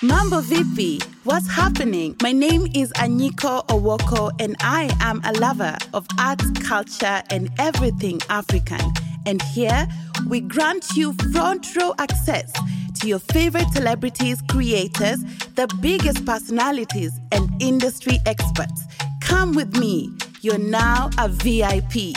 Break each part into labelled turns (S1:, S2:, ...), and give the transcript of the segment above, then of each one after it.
S1: Mambo Vipi, what's happening? My name is Anyiko Owoko and I am a lover of arts, culture and everything African. And here we grant you front row access to your favorite celebrities, creators, the biggest personalities and industry experts. Come with me, you're now a VIP.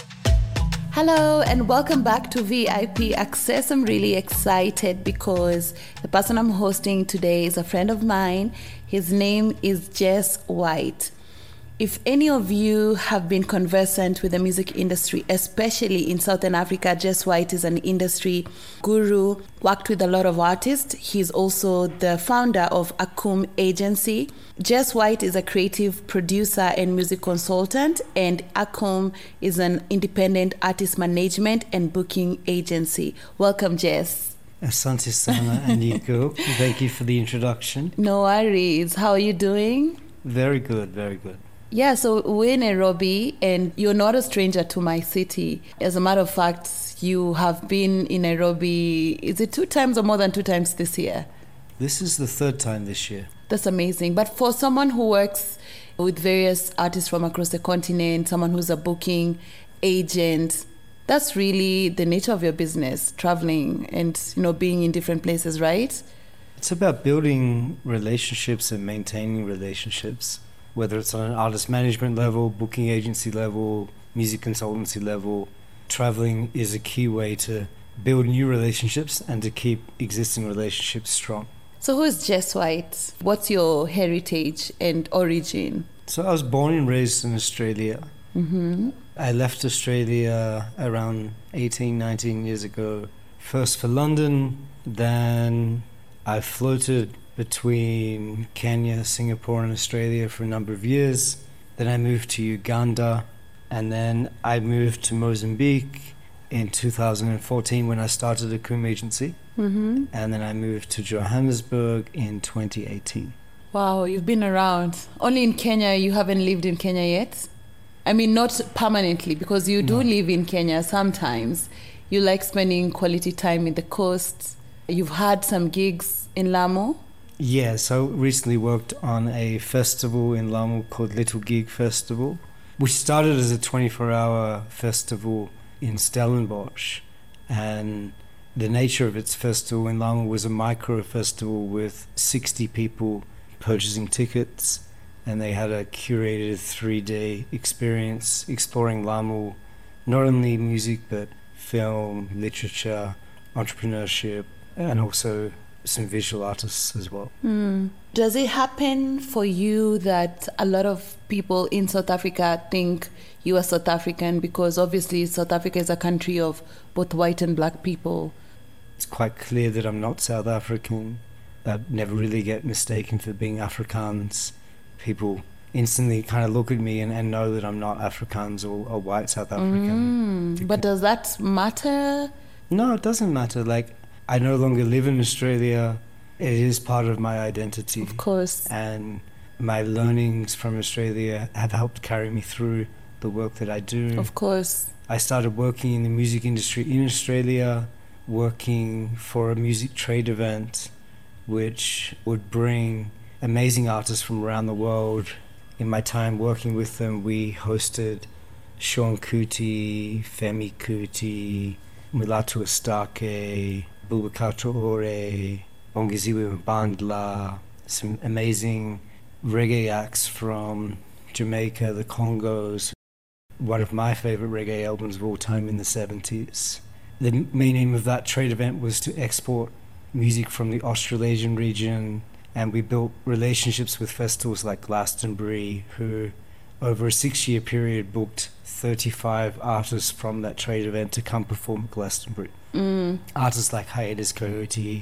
S1: Hello and welcome back to VIP Access. I'm really excited because the person I'm hosting today is a friend of mine. His name is Jess White. If any of you have been conversant with the music industry, especially in Southern Africa, Jess White is an industry guru, worked with a lot of artists. He's also the founder of Akum Agency. Jess White is a creative producer and music consultant, and Akum is an independent artist management and booking agency. Welcome, Jess.
S2: Asante sana, Anyiko. Thank you for the introduction.
S1: No worries. How are you doing?
S2: Very good, very good.
S1: Yeah, so we're in Nairobi and you're not a stranger to my city. As a matter of fact, you have been in Nairobi, is it 2 times or more than 2 times this year?
S2: This is the 3rd time this year.
S1: That's amazing. But for someone who works with various artists from across the continent, someone who's a booking agent, that's really the nature of your business, traveling and, being in different places, right?
S2: It's about building relationships and maintaining relationships. Whether it's on an artist management level, booking agency level, music consultancy level, traveling is a key way to build new relationships and to keep existing relationships strong.
S1: So who is Jess White? What's your heritage and origin?
S2: So I was born and raised in Australia.
S1: Mm-hmm.
S2: I left Australia around 18, 19 years ago. First for London, then I floated between Kenya, Singapore and Australia for a number of years. Then I moved to Uganda and then I moved to Mozambique in 2014 when I started a Akum Agency.
S1: Mm-hmm.
S2: And then I moved to Johannesburg in 2018.
S1: Wow, you've been around. Only in Kenya, you haven't lived in Kenya yet? I mean, not permanently, because you do live in Kenya sometimes. You like spending quality time in the coast. You've had some gigs in Lamu.
S2: Yeah, so recently worked on a festival in Lamu called Little Gig Festival, which started as a 24-hour festival in Stellenbosch. And the nature of its festival in Lamu was a micro festival with 60 people purchasing tickets. And they had a curated 3-day experience exploring Lamu, not only music, but film, literature, entrepreneurship, and also some visual artists as well.
S1: Does it happen for you that a lot of people in South Africa think you are South African because obviously South Africa is a country of both white and black people?
S2: It's quite clear that I'm not South African. I never really get mistaken for being Afrikaans. People instantly kind of look at me and know that I'm not Afrikaans or white South African.
S1: But does that matter?
S2: No, it doesn't matter. I no longer live in Australia. It is part of my identity.
S1: Of course.
S2: And my learnings from Australia have helped carry me through the work that I do.
S1: Of course.
S2: I started working in the music industry in Australia, working for a music trade event, which would bring amazing artists from around the world. In my time working with them, we hosted Sean Kuti, Femi Kuti, Mulatu Astake, Boubacar Traoré, Bongiziwe Mbandla, some amazing reggae acts from Jamaica, the Congos. One of my favorite reggae albums of all time in the 70s. The main aim of that trade event was to export music from the Australasian region, and we built relationships with festivals like Glastonbury, who over a 6-year period booked 35 artists from that trade event to come perform at Glastonbury. Artists like Hiatus Coyote,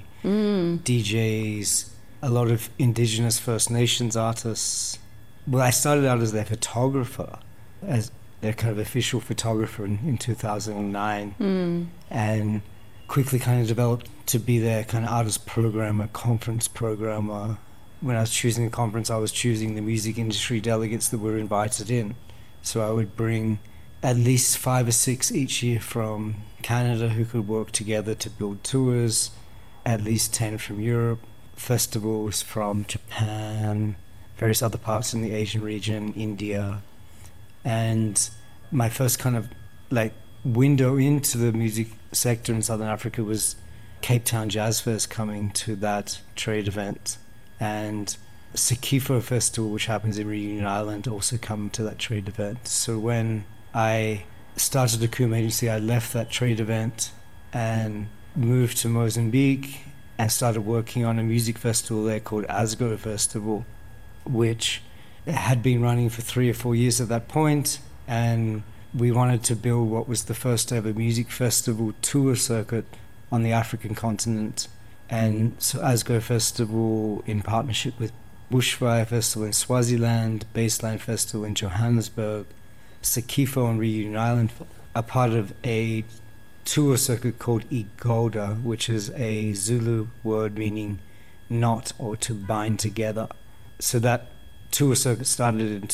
S2: DJs, a lot of Indigenous First Nations artists. Well, I started out as their photographer, as their kind of official photographer in 2009, and quickly kind of developed to be their kind of artist programmer, conference programmer. When I was choosing a conference, I was choosing the music industry delegates that were invited in. So I would bring at least 5 or 6 each year from Canada who could work together to build tours, at least 10 from Europe, festivals from Japan, various other parts in the Asian region, India. And my first kind of like window into the music sector in Southern Africa was Cape Town Jazz Fest coming to that trade event. And Sekifo Festival, which happens in Reunion Island, also come to that trade event. So when I started the Kuma Agency, I left that trade event and moved to Mozambique and started working on a music festival there called Asgo Festival, which had been running for 3 or 4 years at that point. And we wanted to build what was the first ever music festival tour circuit on the African continent. And so Asgo Festival, in partnership with Bushfire Festival in Swaziland, Baseline Festival in Johannesburg, Sekifo and Reunion Island, are part of a tour circuit called Igoda, which is a Zulu word meaning knot or to bind together. So that tour circuit started in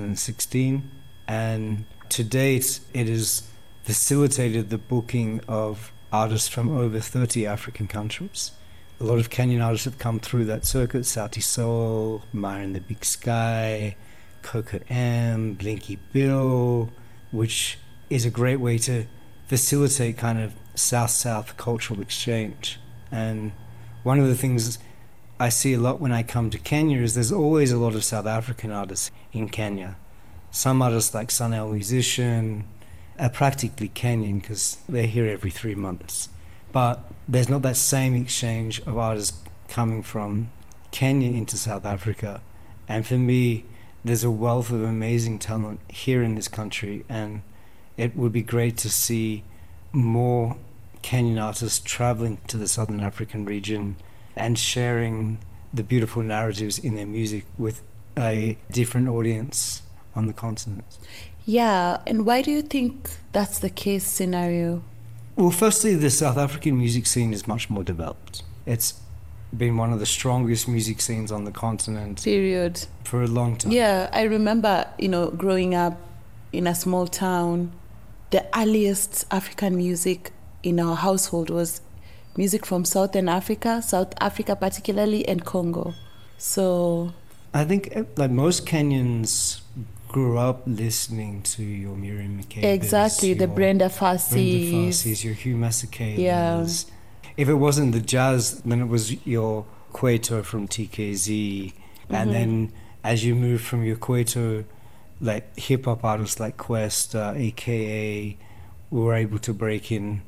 S2: 2016, and to date it has facilitated the booking of artists from over 30 African countries. A lot of Kenyan artists have come through that circuit: Sauti Sol, Maya and the Big Sky, Coco M, Blinky Bill, which is a great way to facilitate kind of South-South cultural exchange. And one of the things I see a lot when I come to Kenya is there's always a lot of South African artists in Kenya. Some artists like Sunel Musician are practically Kenyan because they're here every 3 months. But there's not that same exchange of artists coming from Kenya into South Africa. And for me, there's a wealth of amazing talent here in this country, and it would be great to see more Kenyan artists traveling to the Southern African region and sharing the beautiful narratives in their music with a different audience on the continent.
S1: Yeah, and why do you think that's the case scenario?
S2: Well, firstly, the South African music scene is much more developed. It's been one of the strongest music scenes on the continent.
S1: Period.
S2: For a long time.
S1: Yeah, I remember, growing up in a small town, the earliest African music in our household was music from South Africa particularly, and Congo. So
S2: I think like most Kenyans grew up listening to your Miriam Makeba.
S1: Exactly, the Brenda Fassie,
S2: your Hugh Masekela.
S1: Yeah.
S2: If it wasn't the jazz, then it was your Kwaito from TKZ. And then as you move from your Kwaito, like hip-hop artists like Quest, AKA, were able to break in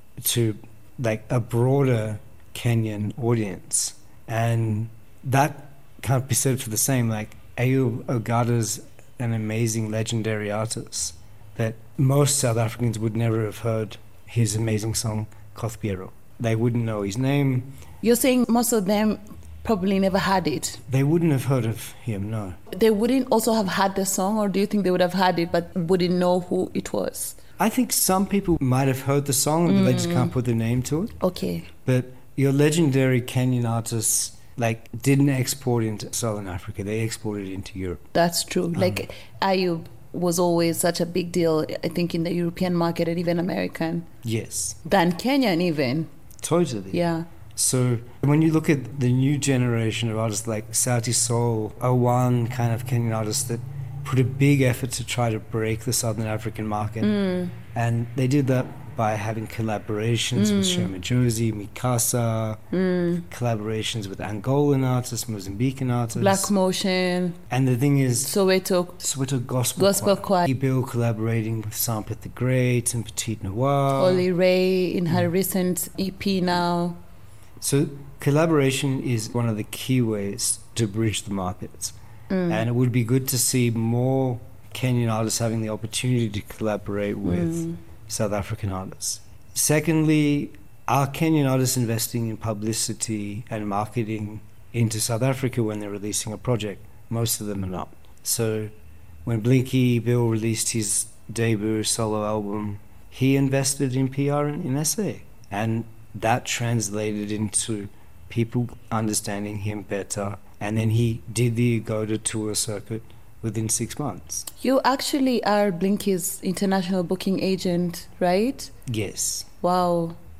S2: to like a broader Kenyan audience. And that can't be said for the same. Like Ayub Ogada's an amazing, legendary artist that most South Africans would never have heard his amazing song, Kothpiero. They wouldn't know his name.
S1: You're saying most of them probably never had it?
S2: They wouldn't have heard of him, no.
S1: They wouldn't also have had the song, or do you think they would have had it but wouldn't know who it was?
S2: I think some people might have heard the song, but they just can't put their name to it.
S1: Okay.
S2: But your legendary Kenyan artists like didn't export into Southern Africa, they exported into Europe.
S1: That's true. Like Ayub was always such a big deal, I think, in the European market and even American.
S2: Yes.
S1: Than Kenyan even.
S2: Totally.
S1: Yeah.
S2: So when you look at the new generation of artists like Sauti Sol, are one kind of Kenyan artist that put a big effort to try to break the Southern African market. And they did that by having collaborations with Shoma Josie, Mikasa, collaborations with Angolan artists, Mozambican artists.
S1: Black Motion.
S2: And the thing is,
S1: Soweto
S2: Gospel
S1: Choir.
S2: Bill collaborating with Sampit the Great and Petite Noir.
S1: Holly Ray in her recent EP now.
S2: So collaboration is one of the key ways to bridge the markets. And it would be good to see more Kenyan artists having the opportunity to collaborate with South African artists. Secondly, are Kenyan artists investing in publicity and marketing into South Africa when they're releasing a project? Most of them are not. So when Blinky Bill released his debut solo album, he invested in PR in SA. And that translated into people understanding him better. And then he did the Igoda tour circuit within 6 months.
S1: You actually are Blinky's international booking agent, right?
S2: Yes.
S1: Wow,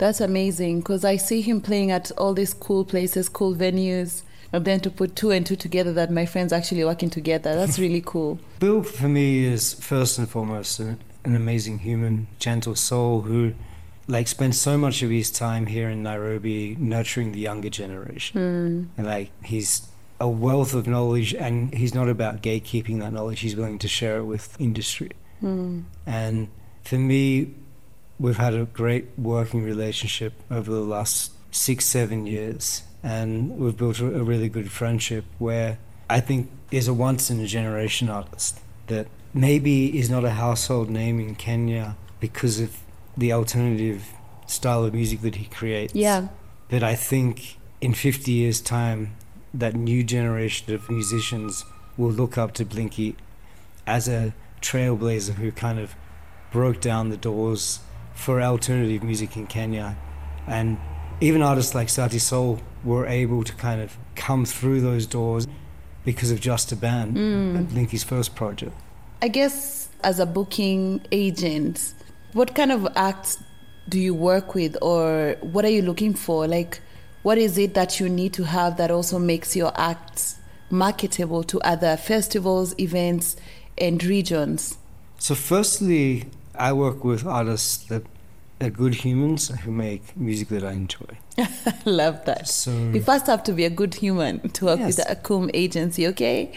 S1: That's amazing, because I see him playing at all these cool places, cool venues, and then to put two and two together that my friends actually working together. That's really cool.
S2: Bill, for me, is first and foremost an amazing human, gentle soul who spends so much of his time here in Nairobi nurturing the younger generation. And he's a wealth of knowledge, and he's not about gatekeeping that knowledge. He's willing to share it with industry. And for me, we've had a great working relationship over the last 6-7 years, and we've built a really good friendship where I think is a once-in-a-generation artist that maybe is not a household name in Kenya because of the alternative style of music that he creates.
S1: Yeah.
S2: But I think in 50 years' time, that new generation of musicians will look up to Blinky as a trailblazer who kind of broke down the doors for alternative music in Kenya. And even artists like Sauti Sol were able to kind of come through those doors because of Just a Band, Blinky's first project.
S1: I guess as a booking agent, what kind of acts do you work with, or what are you looking for? What is it that you need to have that also makes your acts marketable to other festivals, events, and regions?
S2: So firstly, I work with artists that are good humans who make music that I enjoy.
S1: Love that.
S2: So
S1: you first have to be a good human to work with the Akum agency, okay?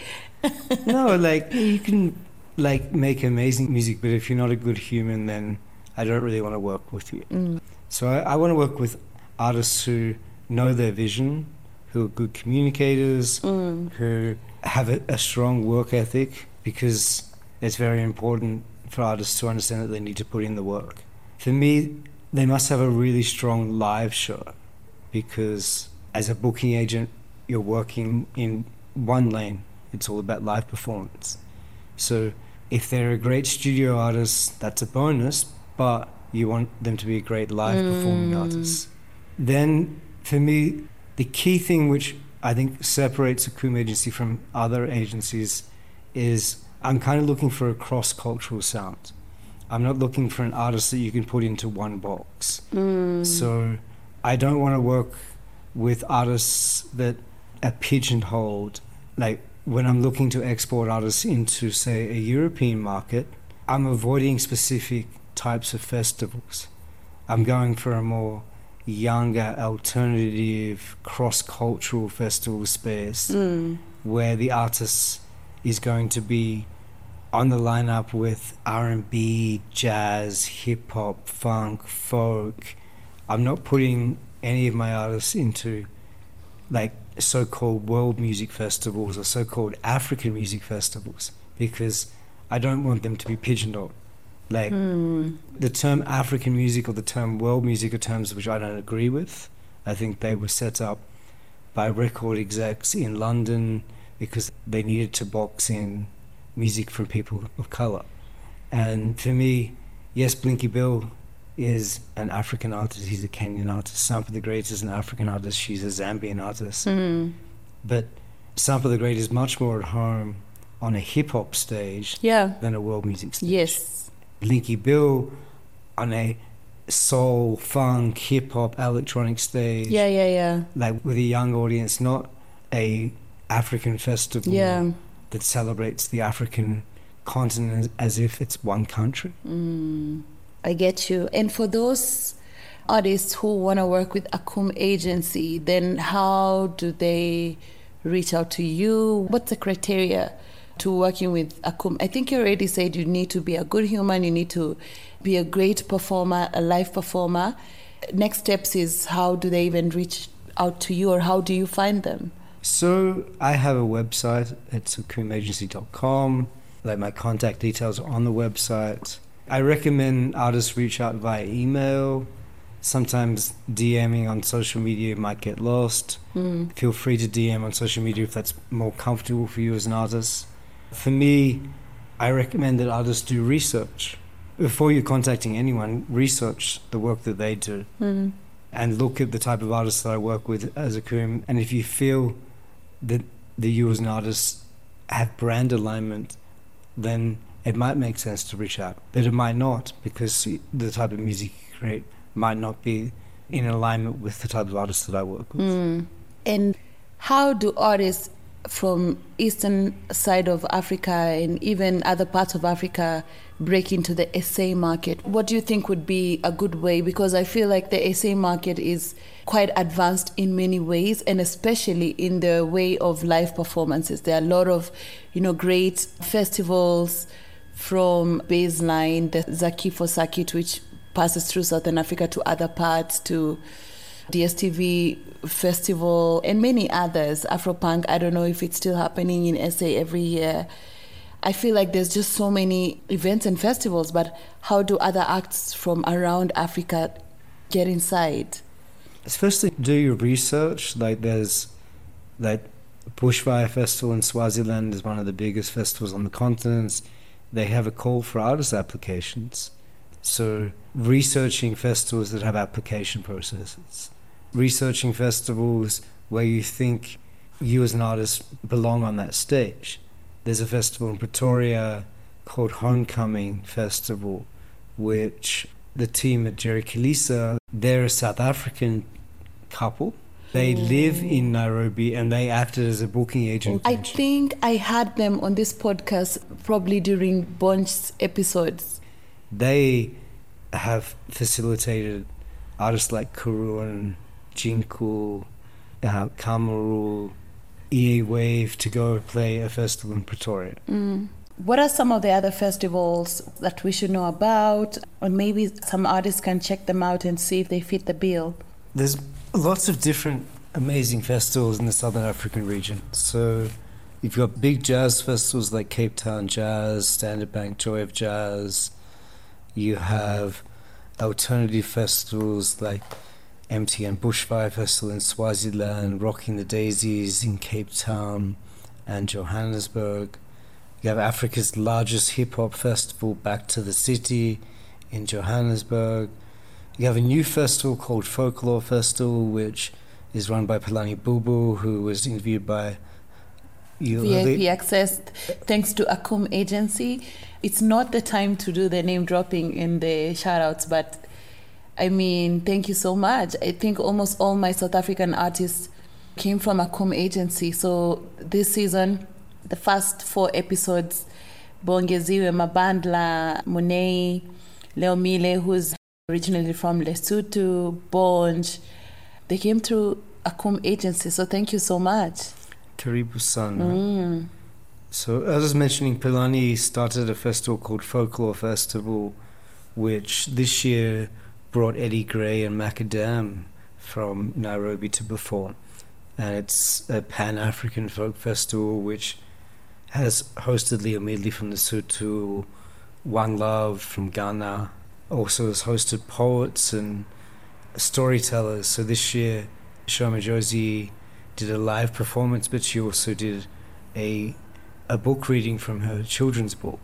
S2: No, you can make amazing music, but if you're not a good human, then I don't really want to work with you. So I want to work with artists who know their vision, who are good communicators, who have a strong work ethic, because it's very important for artists to understand that they need to put in the work. For me, they must have a really strong live show, because as a booking agent, you're working in one lane. It's all about live performance. So if they're a great studio artist, that's a bonus, but you want them to be a great live performing artist. Then, for me, the key thing which I think separates Akum Agency from other agencies is I'm kind of looking for a cross-cultural sound. I'm not looking for an artist that you can put into one box. So I don't want to work with artists that are pigeonholed. When I'm looking to export artists into, say, a European market, I'm avoiding specific types of festivals. I'm going for a more younger, alternative, cross-cultural festival space where the artist is going to be on the lineup with R&B, jazz, hip-hop, funk, folk. I'm not putting any of my artists into so-called world music festivals or so-called African music festivals, because I don't want them to be pigeonholed. The term African music or the term world music are terms which I don't agree with. I think they were set up by record execs in London because they needed to box in music from people of colour. And for me, yes, Blinky Bill is an African artist, he's a Kenyan artist. Sampa the Great is an African artist, she's a Zambian artist. But Sampa the Great is much more at home on a hip-hop stage than a world music stage.
S1: Yes.
S2: Blinky Bill on a soul, funk, hip-hop, electronic stage. With a young audience, not a African festival that celebrates the African continent as if it's one country.
S1: I get you. And for those artists who want to work with Akum Agency, then how do they reach out to you? What's the criteria to working with Akum? I think you already said you need to be a good human, you need to be a great performer, a live performer. Next steps is, how do they even reach out to you, or how do you find them?
S2: So I have a website, it's akumagency.com. My contact details are on the website. I recommend artists reach out via email. Sometimes DMing on social media might get lost. Feel free to DM on social media if that's more comfortable for you as an artist. For me, I recommend that artists do research. Before you're contacting anyone, research the work that they do. And look at the type of artists that I work with as Akum. And if you feel that you as an artist have brand alignment, then it might make sense to reach out. But it might not, because the type of music you create might not be in alignment with the type of artists that I work with.
S1: And how do artists from eastern side of Africa and even other parts of Africa break into the SA market? What do you think would be a good way? Because I feel like the SA market is quite advanced in many ways, and especially in the way of live performances. There are a lot of, great festivals from Baseline, the Zakifo circuit, which passes through Southern Africa to other parts, to DSTV Festival, and many others. Afropunk, I don't know if it's still happening in SA every year. I feel like there's just so many events and festivals, but how do other acts from around Africa get inside?
S2: Firstly, do your research. There's Bushfire Festival in Swaziland is one of the biggest festivals on the continent. They have a call for artist applications. So researching festivals that have application processes. Researching festivals where you think you as an artist belong on that stage. There's a festival in Pretoria called Homecoming Festival, which the team at Jerry Kalisa, they're a South African couple. They live in Nairobi and they acted as a booking agent.
S1: I think I had them on this podcast probably during Bonch's episodes.
S2: They have facilitated artists like Karun, Jinku, Kamaru, EA Wave to go play a festival in Pretoria.
S1: What are some of the other festivals that we should know about? Or maybe some artists can check them out and see if they fit the bill.
S2: There's lots of different amazing festivals in the Southern African region. So you've got big jazz festivals like Cape Town Jazz, Standard Bank Joy of Jazz. You have alternative festivals like MTN Bushfire Festival in Swaziland, Rocking the Daisies in Cape Town and Johannesburg. You have Africa's largest hip-hop festival, Back to the City in Johannesburg. You have a new festival called Folklore Festival, which is run by Palani Bubu, who was interviewed by you.
S1: VIP Access, thanks to Akum Agency. It's not the time to do the name dropping in the shout-outs, but I mean, thank you so much. I think almost all my South African artists came from Akum Agency. So this season, the first 4 episodes, Bongeziwe Mabandla, Munei, Leo Mile, who's originally from Lesotho, Bonj, they came through Akum Agency. So thank you so much.
S2: Karibu Sana. So as I was mentioning, Pilani started a festival called Folklore Festival, which this year brought Eddie Gray and Macadam from Nairobi to perform. And it's a Pan-African folk festival which has hosted Leo Midley from Lesotho, One Love from Ghana, also has hosted poets and storytellers. So this year, Shoma Josie did a live performance, but she also did a book reading from her children's book.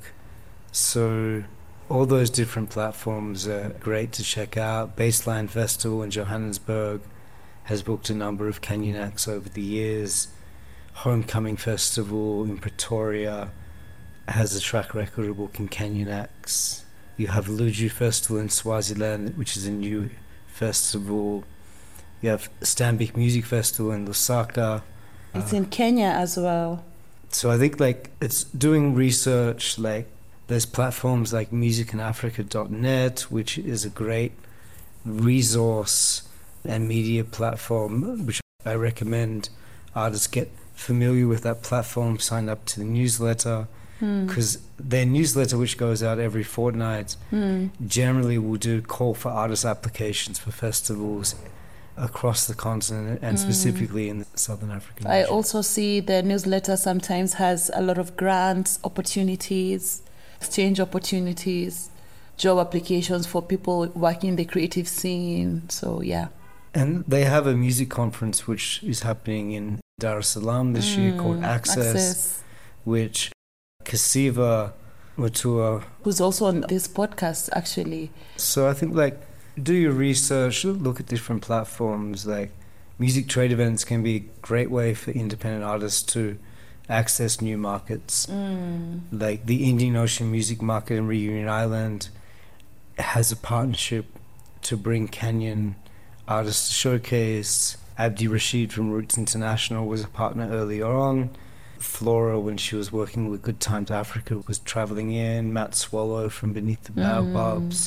S2: So all those different platforms are great to check out. Baseline Festival in Johannesburg has booked a number of Kenyan acts over the years. Homecoming Festival in Pretoria has a track record of booking Kenyan acts. You have Luju Festival in Swaziland, which is a new festival. You have Stanbic Music Festival in Lusaka.
S1: It's in Kenya as well.
S2: So I think it's doing research, there's platforms like musicinafrica.net, which is a great resource and media platform, which I recommend artists get familiar with that platform, sign up to the newsletter, because their newsletter, which goes out every fortnight, generally will do call for artist applications for festivals across the continent and specifically in the Southern African region.
S1: I also see the newsletter sometimes has a lot of grants, opportunities, exchange opportunities, job applications for people working in the creative scene. So, yeah.
S2: And they have a music conference which is happening in Dar es Salaam this year called Access, which Kasiva Mutua,
S1: who's also on this podcast, actually.
S2: So I think do your research, look at different platforms. Music trade events can be a great way for independent artists to access new markets. Like the Indian Ocean Music Market in Reunion Island has a partnership to bring Kenyan artists to showcase. Abdi Rashid from Roots International was a partner earlier on. Flora, when she was working with Good Times Africa, was traveling in. Matt Swallow from Beneath the Baobabs.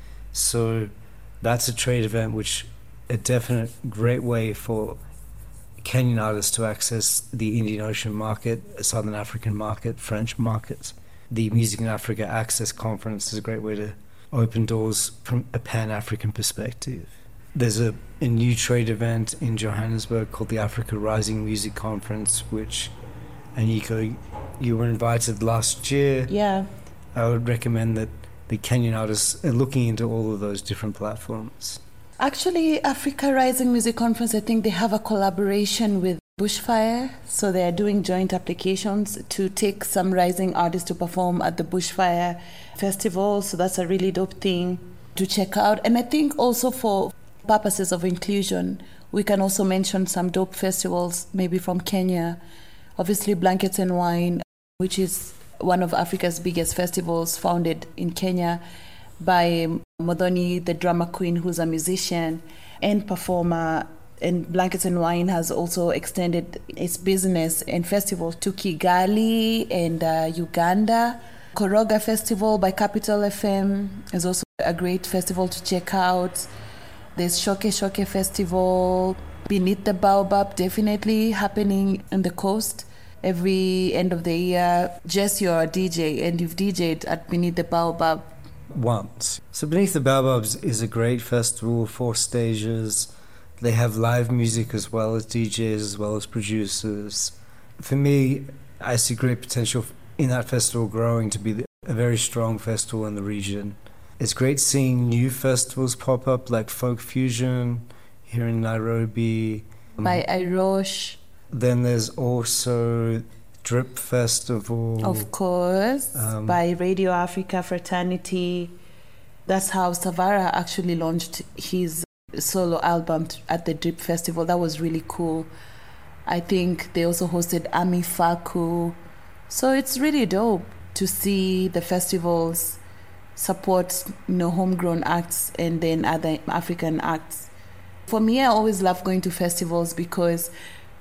S2: So that's a trade event, which a definite great way for Kenyan artists to access the Indian Ocean market, Southern African market, French markets. The Music in Africa Access Conference is a great way to open doors from a Pan-African perspective. There's a new trade event in Johannesburg called the Africa Rising Music Conference, which, Anyiko, you were invited last year.
S1: Yeah.
S2: I would recommend that the Kenyan artists are looking into all of those different platforms.
S1: Actually, Africa Rising Music Conference, I think they have a collaboration with Bushfire. So they are doing joint applications to take some rising artists to perform at the Bushfire Festival. So that's a really dope thing to check out. And I think also for purposes of inclusion, we can also mention some dope festivals, maybe from Kenya. Obviously, Blankets and Wine, which is one of Africa's biggest festivals, founded in Kenya by Modoni, the drama queen, who's a musician and performer. And Blankets and Wine has also extended its business and festivals to Kigali and Uganda. Koroga Festival by Capital FM is also a great festival to check out. There's Shoke Festival, Beneath the Baobab, definitely happening on the coast every end of the year. Jess, you're a DJ and you've DJed at Beneath the Baobab.
S2: Once. So Beneath the Baobabs is a great festival, 4 stages. They have live music as well as DJs, as well as producers. For me, I see great potential in that festival growing to be a very strong festival in the region. It's great seeing new festivals pop up like Folk Fusion here in Nairobi.
S1: By Irosh.
S2: Then there's also Drip Festival.
S1: Of course, by Radio Africa Fraternity. That's how Savara actually launched his solo album at the Drip Festival. That was really cool. I think they also hosted Ami Faku. So it's really dope to see the festivals support, homegrown acts and then other African acts. For me, I always love going to festivals because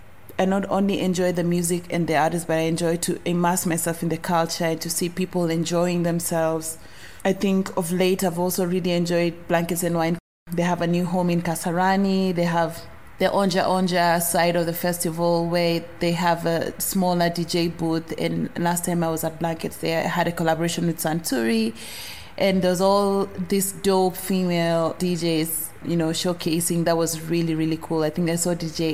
S1: I not only enjoy the music and the artists, but I enjoy to immerse myself in the culture and to see people enjoying themselves. I think of late, I've also really enjoyed Blankets and Wine. They have a new home in Kasarani. They have the Onja Onja side of the festival where they have a smaller DJ booth. And last time I was at Blankets, they had a collaboration with Santuri. And there's all these dope female DJs, showcasing. That was really, really cool. I think I saw DJ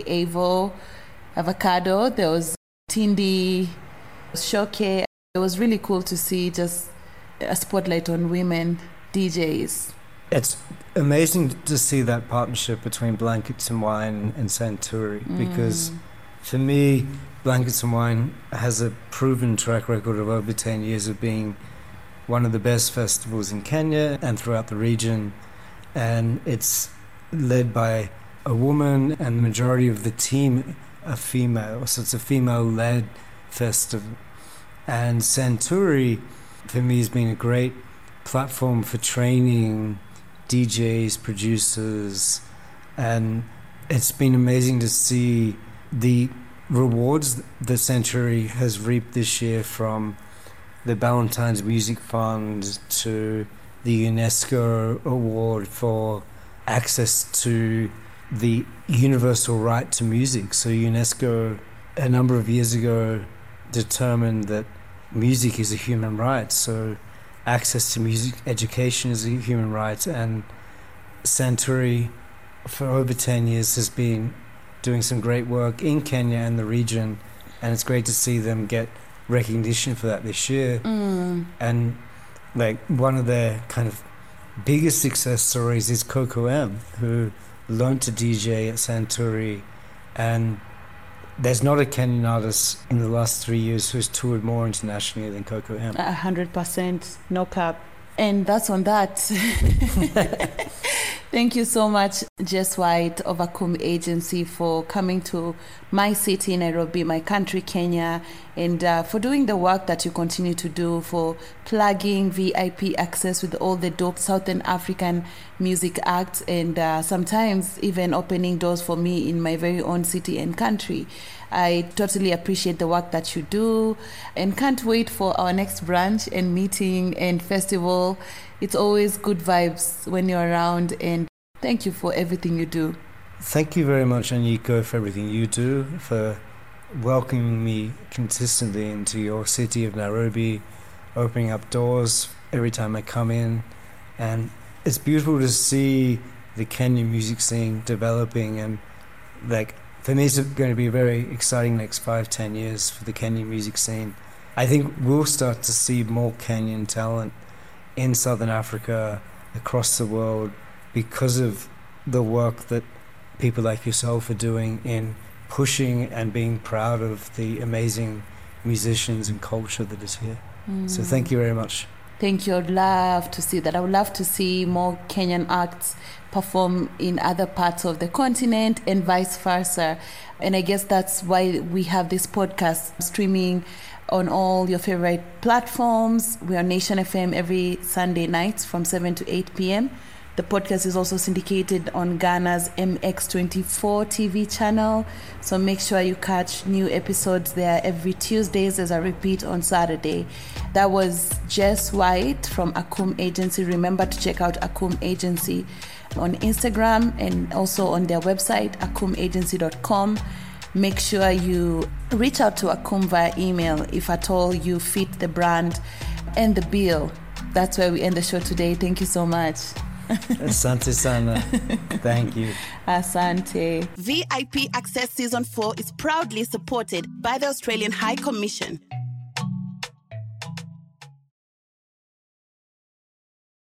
S1: Avocado. There was Tindi, Shoke. It was really cool to see just a spotlight on women DJs.
S2: It's amazing to see that partnership between Blankets and Wine and Santuri because for me, Blankets and Wine has a proven track record of over 10 years of being one of the best festivals in Kenya and throughout the region. And it's led by a woman and the majority of the team are female. So it's a female-led festival. And Santuri, for me, has been a great platform for training DJs, producers, and it's been amazing to see the rewards that Santuri has reaped this year, from the Ballantyne's Music Fund to the UNESCO Award for access to the universal right to music. So UNESCO, a number of years ago, determined that music is a human right. So access to music education is a human right, and Santuri for over 10 years has been doing some great work in Kenya and the region, and it's great to see them get recognition for that this year. And like one of their kind of biggest success stories is Coco M, who learned to DJ at Santuri, and there's not a Kenyan artist in the last 3 years who's toured more internationally than Coco M.
S1: 100%, no cap. And that's on that. Thank you so much, Jess White of Akum Agency, for coming to my city, Nairobi, my country, Kenya, and for doing the work that you continue to do, for plugging VIP access with all the dope Southern African music acts, and sometimes even opening doors for me in my very own city and country. I totally appreciate the work that you do and can't wait for our next brunch and meeting and festival. It's always good vibes when you're around, and thank you for everything you do.
S2: Thank you very much, Anyiko, for everything you do, for welcoming me consistently into your city of Nairobi, opening up doors every time I come in. And it's beautiful to see the Kenyan music scene developing, and for me it's going to be a very exciting next 5-10 years for the Kenyan music scene. I think we'll start to see more Kenyan talent in Southern Africa, across the world, because of the work that people like yourself are doing in pushing and being proud of the amazing musicians and culture that is here. So thank you very much.
S1: Thank you. I'd love to see that. I would love to see more Kenyan acts perform in other parts of the continent and vice versa. And I guess that's why we have this podcast streaming on all your favorite platforms. We are Nation FM every Sunday nights from 7 to 8 p.m. The podcast is also syndicated on Ghana's MX24 TV channel. So make sure you catch new episodes there every Tuesdays as a repeat on Saturday. That was Jess White from Akum Agency. Remember to check out Akum Agency on Instagram and also on their website, akumagency.com. Make sure you reach out to Akum via email if at all you fit the brand and the bill. That's where we end the show today. Thank you so much.
S2: Asante sana. Thank you.
S1: Asante.
S3: VIP Access Season 4 is proudly supported by the Australian High Commission.